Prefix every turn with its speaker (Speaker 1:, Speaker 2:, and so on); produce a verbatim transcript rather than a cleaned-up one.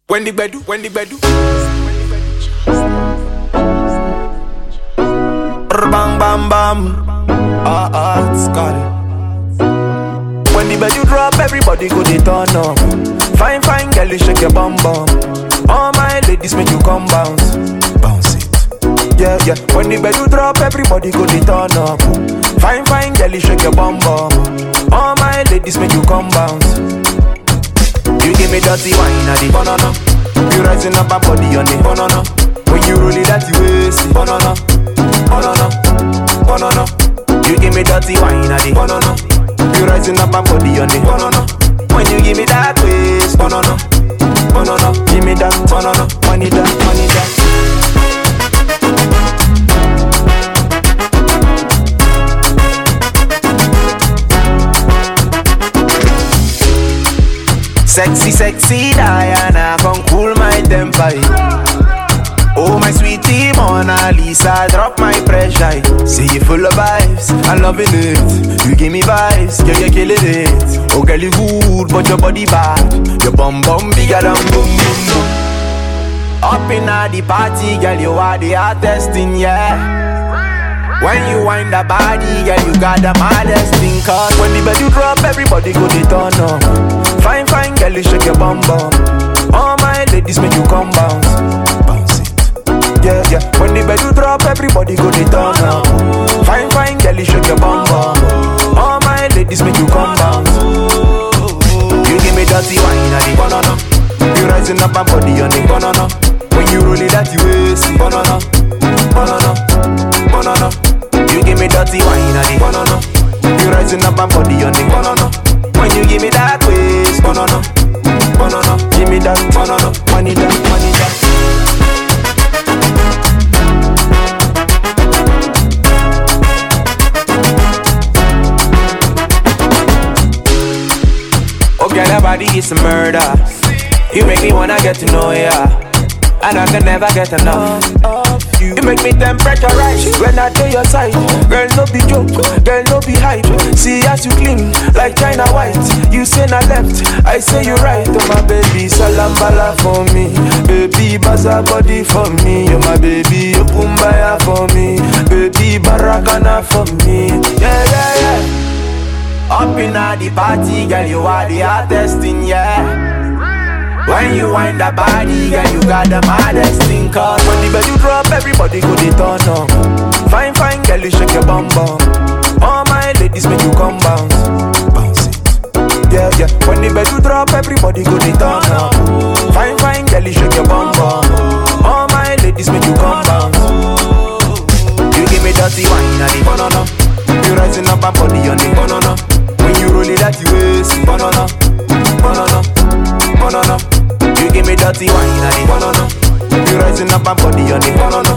Speaker 1: When the bedu, when the bedu. Bang bam bam. Ah ah, it's got it. When the bedu drop, everybody go they turn up. Fine fine girl, you shake your bum bum. All my ladies make you come bounce, bounce it. Yeah yeah. When the bedu drop, everybody go they turn up. Fine fine girl, you shake your bum bum. All my ladies make you come bounce. You give me dirty wine at the banana. You rising up a body on the banana. When you roll it that you waste it. Banana, banana, banana. You give me dirty wine at the banana. You rising up a body on the banana. When you give me that waste. Banana, banana. Give me that banana. Money that, money that. Sexy, sexy Diana, come cool my temper. Oh my sweetie Mona Lisa, drop my pressure. Say you full of vibes, I'm loving it. You give me vibes, yeah you killing it. Oh girl you good, but your body bad. Your bum bum bigger than boom boom boom. Up in the party, girl you are the hottest thing, yeah. When you wind the body, girl, you got the maddest thing. Cause when the bed you drop, everybody go they turn up. Fine, fine, girl, you shake your bum bum. All my ladies make you come bounce, bounce it. Yeah, yeah. When the bed you drop, everybody go they turn up. Fine, fine, girl, you shake your bum bum. All my ladies make you come bounce. You give me dirty wine at the banana. You rising up a body on the banana. When you roll it that you waste it. Banana, banana, banana. You give me dirty wine at the banana. You rising up a body on the banana. When you give me that waist, banana, banana. Give me that banana, money that, money that. Oh girl, your body is a murder. You make me wanna get to know ya, and I can never get enough of you. You make me temperature rise when I do your side. Girl, no be joke, girl, no be hype. See as you clean like China white. You say na left, I say you right. Oh my baby, salam bala for me. Baby, baza body for me. Oh my baby, you pumbaya for me. Baby, barakana for me. Yeah, yeah, yeah. Up in the party, girl, you are the hottest thing, yeah. When you wind the body, girl, you got the maddest thing. Cause when the bed you drop, everybody go they turn up. Fine, fine, girl, you shake your bum bum. All my ladies make you come bounce, bounce it. Yeah, yeah. When the bed you drop, everybody go they turn up. Fine, fine, girl, you shake your bum bum. All my ladies make you come bounce. You give me dirty wine at the banana. You rising up a body on the banana. When you roll it that you waste it. Banana, banana, banana. You give me dirty wine at the banana. You rising up a body on the banana.